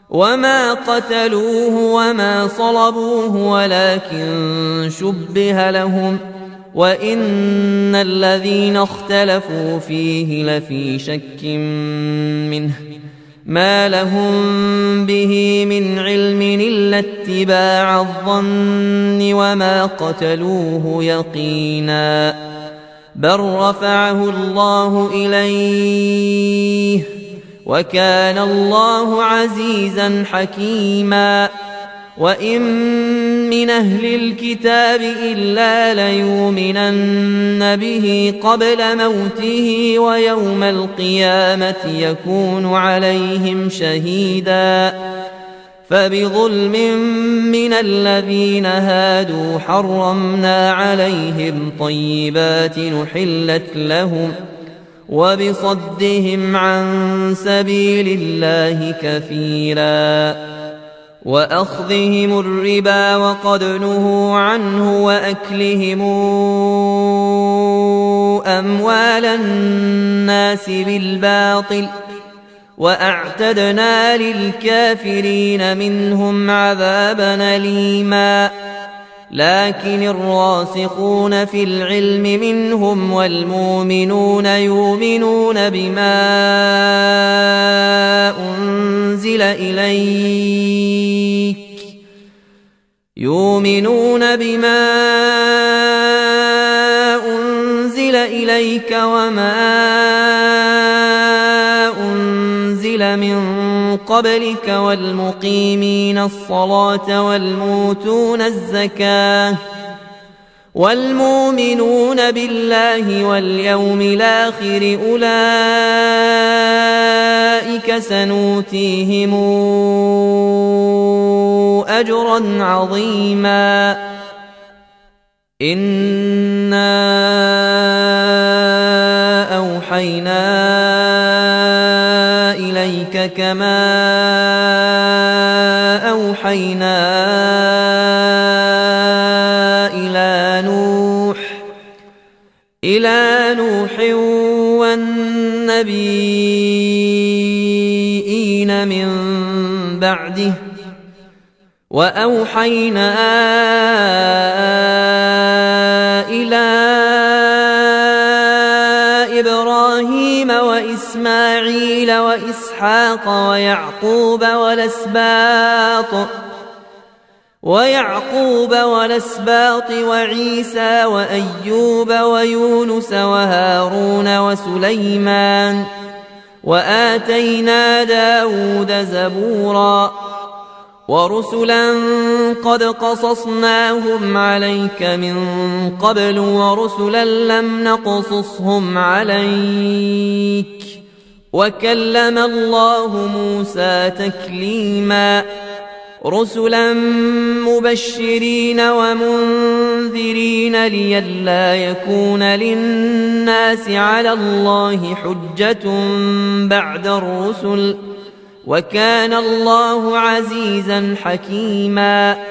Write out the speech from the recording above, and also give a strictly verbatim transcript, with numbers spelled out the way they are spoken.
وما قتلوه وما صلبوه ولكن شبه لهم وإن الذين اختلفوا فيه لفي شك منه ما لهم به من علم إلا اتباع الظن وما قتلوه يقينا بل رفعه الله إليه وكان الله عزيزا حكيما وإن من أهل الكتاب إلا ليؤمنن به قبل موته ويوم القيامة يكون عليهم شهيدا فبظلم من الذين هادوا حرمنا عليهم طيبات نحلت لهم وبصدهم عن سبيل الله كثيرا وأخذهم الربا وقد نهوا عنه وأكلهم أموال الناس بالباطل وأعتدنا للكافرين منهم عذابا أليما لكن الراسخون في العلم منهم والمؤمنون يؤمنون بما أنزل إليك يؤمنون بما أنزل إليك وما أنزل من قبلك والمقيمين الصلاة والموتون الزكاة والمؤمنون بالله واليوم الآخر أولئك سنؤتيهم أجرا عظيما إنا أوحينا إليك كما أوحينا إلى نوح إلى نوح والنبيين من بعده وأوحينا إلى إبراهيم وإسماعيل وإسحاق ويعقوب والأسباط ويعقوب والأسباط وعيسى وأيوب ويونس وهارون وسليمان وآتينا داود زبورا ورسلا قد قصصناهم عليك من قبل ورسلا لم نقصصهم عليك وكلم الله موسى تكليما رسلا مبشرين ومنذرين لئلا يكون للناس على الله حجة بعد الرسل وكان الله عزيزا حكيما